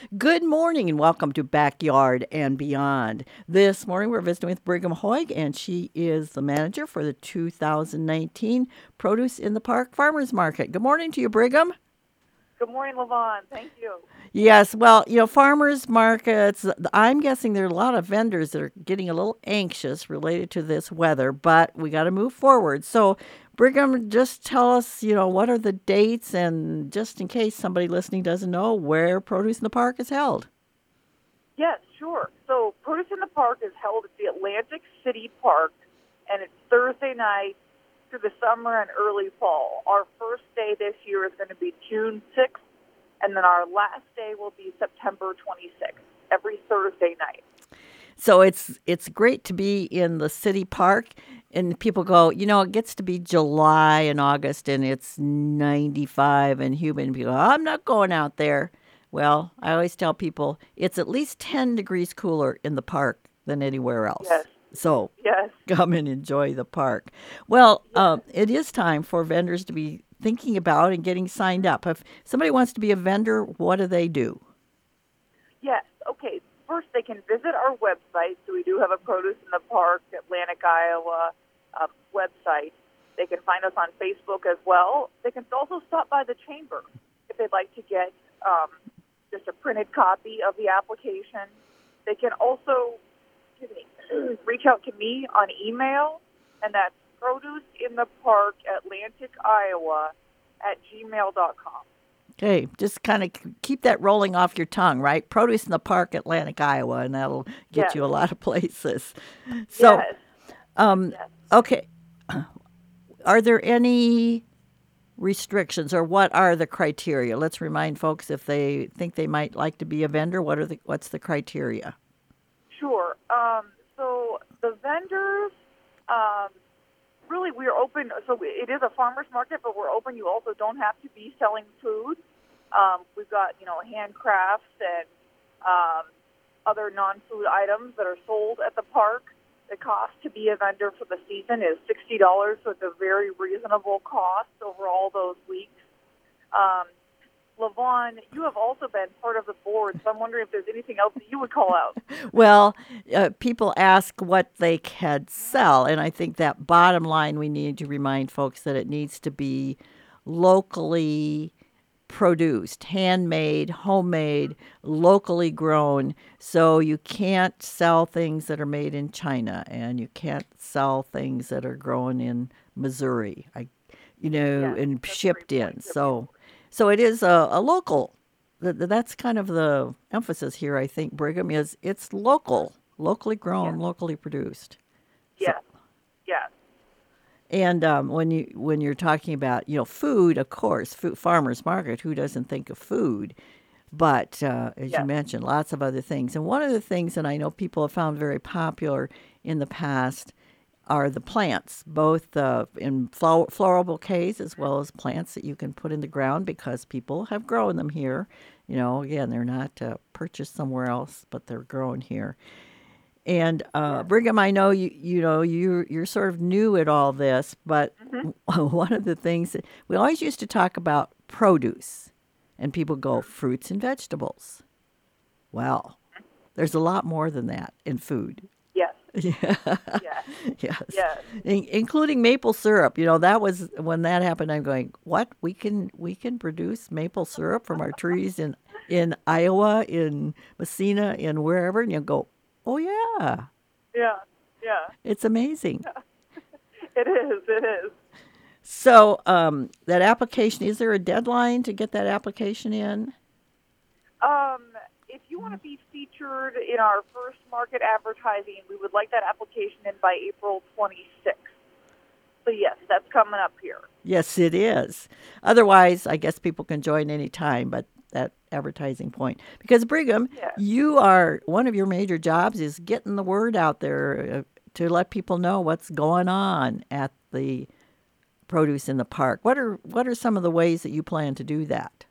Good morning and welcome to Backyard and Beyond. This morning we're visiting with Brigham Hoig, and she is the manager for the 2019 Produce in the Park Farmers Market. Good morning to you, Brigham. Good morning, Levon. Thank you. Yes, well, farmers markets, I'm guessing there are a lot of vendors that are getting a little anxious related to this weather, but we got to move forward. So, Brigham, just tell us, what are the dates, and just in case somebody listening doesn't know, where Produce in the Park is held. Yes, sure. So, Produce in the Park is held at the Atlantic City Park, and it's Thursday night through the summer and early fall. Our first day this year is going to be June 6th, and then our last day will be September 26th, every Thursday night. So it's great to be in the city park, and people go, it gets to be July and August and it's 95 and humid, and people go, I'm not going out there. Well, I always tell people it's at least 10 degrees cooler in the park than anywhere else. Yes, So yes, come and enjoy the park. Well, yes, it is time for vendors to be thinking about and getting signed up. If somebody wants to be a vendor, what do they do? yes. Okay, first they can visit our website. So, we do have a Produce in the Park, Atlantic, Iowa website. They can find us on Facebook as well. They can also stop by the chamber if they'd like to get just a printed copy of the application. They can also reach out to me on email, and that's produceinthepark, Iowa at gmail.com. Okay, just kind of keep that rolling off your tongue, right? Produce in the Park, Atlantic, Iowa, and that'll get Yes, you a lot of places. So, yes, um, yes. okay, are there any restrictions, or what are the criteria? Let's remind folks if they think they might like to be a vendor. What's the criteria? Sure. So the vendors, um, really, we're open. So it is a farmer's market, but we're open. You also don't have to be selling food. We've got, handcrafts and other non-food items that are sold at the park. The cost to be a vendor for the season is $60, so it's a very reasonable cost over all those weeks. Um, Lavon, you have also been part of the board, so I'm wondering if there's anything else that you would call out. Well, people ask what they can sell, and I think that bottom line we need to remind folks that it needs to be locally produced, handmade, homemade, locally grown. So you can't sell things that are made in China, and you can't sell things that are grown in Missouri. Yes, And that's a great shipped in. point. So it is a local. That's kind of the emphasis here. I think Brigham is it's local, locally grown, Yes, locally produced. So yes, yes, and when you're talking about food, of course, food, farmers market. Who doesn't think of food? But as you yes. mentioned, lots of other things. And one of the things that I know people have found very popular in the past are the plants, both in floral bouquets as well as plants that you can put in the ground because people have grown them here. Again, they're not purchased somewhere else, but they're grown here. And Yes. Brigham, I know you're sort of new at all this, but Hmm. one of the things that we always used to talk about produce, and people go fruits and vegetables. Well, there's a lot more than that in food. Yes. Yeah, Yes. yes, Yes. including maple syrup. That was when that happened. I'm going, what? We can produce maple syrup from our trees in Iowa, in Messina, in wherever, and you go, oh yeah, Yeah. Yeah. it's amazing. It is. It is. So that application, is there a deadline to get that application in? Um, if you want to be featured in our first market advertising, we would like that application in by April 26th. So yes, that's coming up here. Yes, it is. Otherwise, I guess people can join any time, but that advertising point. Because Brigham, Yes. you are one of your major jobs is getting the word out there to let people know what's going on at the produce in the park. What are some of the ways that you plan to do that?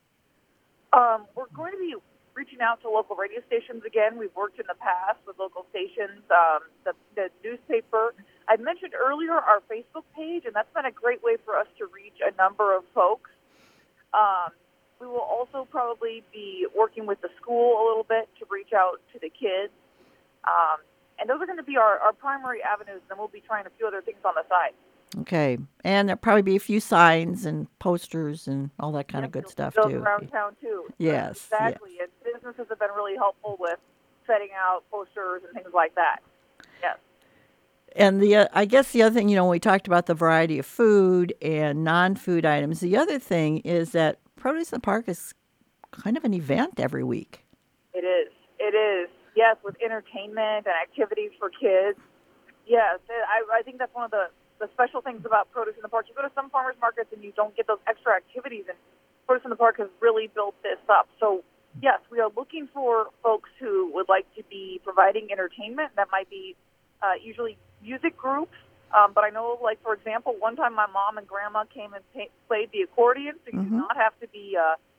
We're going to be reaching out to local radio stations again. We've worked in the past with local stations, the newspaper. I mentioned earlier our Facebook page, and that's been a great way for us to reach a number of folks. Um, we will also probably be working with the school a little bit to reach out to the kids. And those are going to be our primary avenues, and then we'll be trying a few other things on the side. Okay. And there'll probably be a few signs and posters and all that kind of good You'll see stuff, those too. around town, too. Yes. Exactly. And businesses have been really helpful with setting out posters and things like that. Yes. And I guess the other thing, when we talked about the variety of food and non-food items, the other thing is that Produce in the Park is kind of an event every week. It is. It is. Yes, with entertainment and activities for kids. Yes, I think that's one of the special things about Produce in the Park. You go to some farmers markets and you don't get those extra activities, and Produce in the Park has really built this up. So, yes, we are looking for folks who would like to be providing entertainment. That might be usually music groups. But I know, like, for example, one time my mom and grandma came and played the accordion, so you do not have to be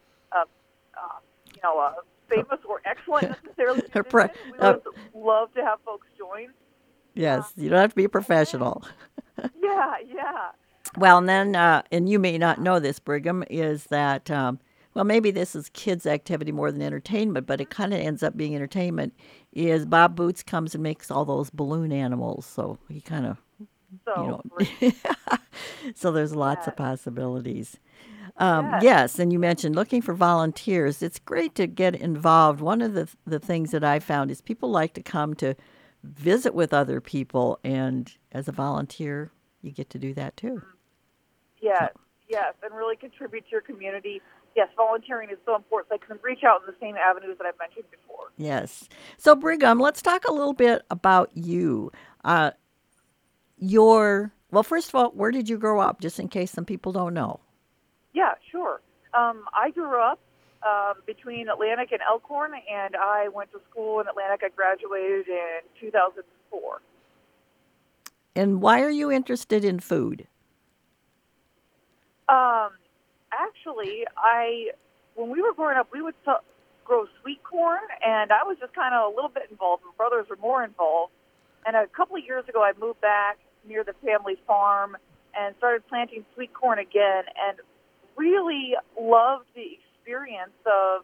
famous or excellent necessarily. We would love to have folks join. Yes, you don't have to be a professional. Yeah. Well, and then, and you may not know this, Brigham, is that, maybe this is kids' activity more than entertainment, but it kind of ends up being entertainment, is Bob Boots comes and makes all those balloon animals. So he kind of, so there's lots of possibilities. Yes, and you mentioned looking for volunteers. It's great to get involved. One of the things that I found is people like to come to visit with other people, and as a volunteer, you get to do that too. Yes, and really contribute to your community. Yes, volunteering is so important. They can reach out in the same avenues that I've mentioned before. Yes. So, Brigham, let's talk a little bit about you. First of all, where did you grow up, just in case some people don't know? Yeah, sure. I grew up between Atlantic and Elkhorn, and I went to school in Atlantic. I graduated in 2004. And why are you interested in food? Actually, when we were growing up, we would grow sweet corn, and I was just kind of a little bit involved. My brothers were more involved. And a couple of years ago, I moved back near the family farm and started planting sweet corn again, and really loved the experience of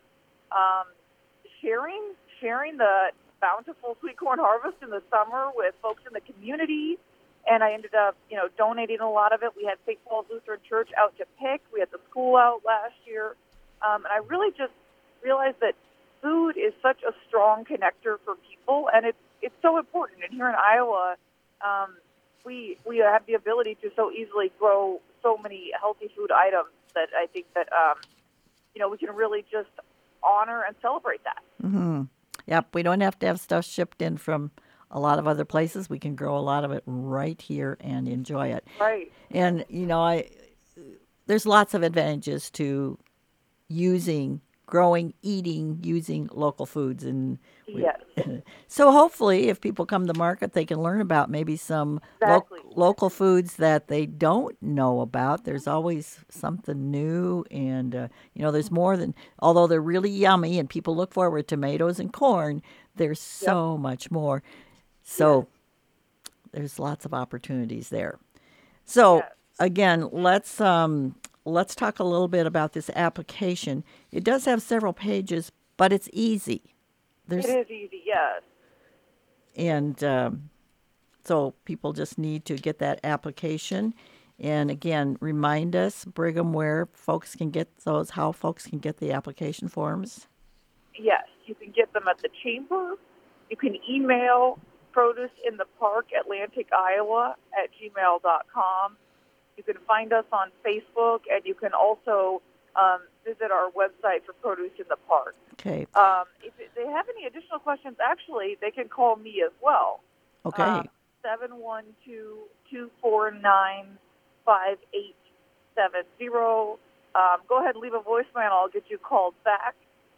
sharing the bountiful sweet corn harvest in the summer with folks in the community. And I ended up, donating a lot of it. We had St. Paul's Lutheran Church out to pick. We had the school out last year. And I really just realized that food is such a strong connector for people, and it's so important. And here in Iowa, we have the ability to so easily grow so many healthy food items that I think that, we can really just honor and celebrate that. Mm-hmm. Yep, we don't have to have stuff shipped in from a lot of other places. We can grow a lot of it right here and enjoy it. Right. And, there's lots of advantages to using local foods. And yes. So hopefully if people come to the market, they can learn about maybe some local foods that they don't know about. There's always something new, and there's more than, although they're really yummy and people look forward to tomatoes and corn, there's so much more. So there's lots of opportunities there. So again, let's talk a little bit about this application. It does have several pages, but it's easy. It is easy, yes. And so people just need to get that application. And again, remind us, Brigham, where folks can get those, how folks can get the application forms. Yes, you can get them at the chamber. You can email produceinthepark@atlanticiowa@gmail.com. You can find us on Facebook, and you can also visit our website for Produce in the Park. Okay. If they have any additional questions, actually, they can call me as well. Okay. 712-249-5870. Go ahead and leave a voicemail. I'll get you called back.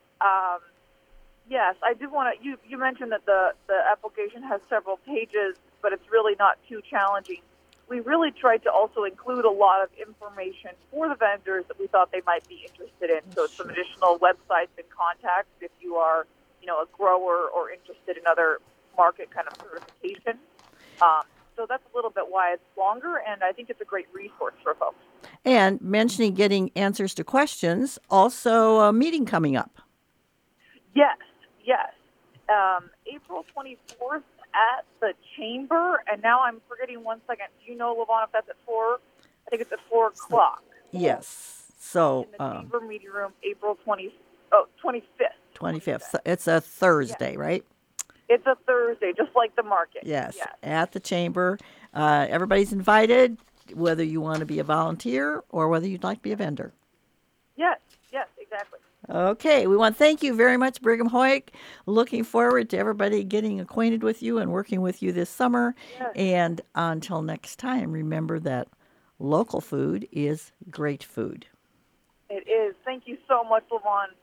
Yes, I do want to. You mentioned that the application has several pages, but it's really not too challenging. We really tried to also include a lot of information for the vendors that we thought they might be interested in. So some additional websites and contacts if you are, a grower or interested in other market kind of certification. So that's a little bit why it's longer, and I think it's a great resource for folks. And mentioning getting answers to questions, also a meeting coming up. Yes, yes. April 24th at the Chamber, and now I'm forgetting 1 second. Do you know, Levon, if that's at 4? I think it's at 4 o'clock. Yes. So, In the Chamber meeting room, April 25th. 25th. So it's a Thursday, right? It's a Thursday, just like the market. Yes. At the Chamber. Everybody's invited, whether you want to be a volunteer or whether you'd like to be a vendor. Yes, exactly. Okay, we want to thank you very much, Brigham Hoyk. Looking forward to everybody getting acquainted with you and working with you this summer. Yes. And until next time, remember that local food is great food. It is. Thank you so much, Levon.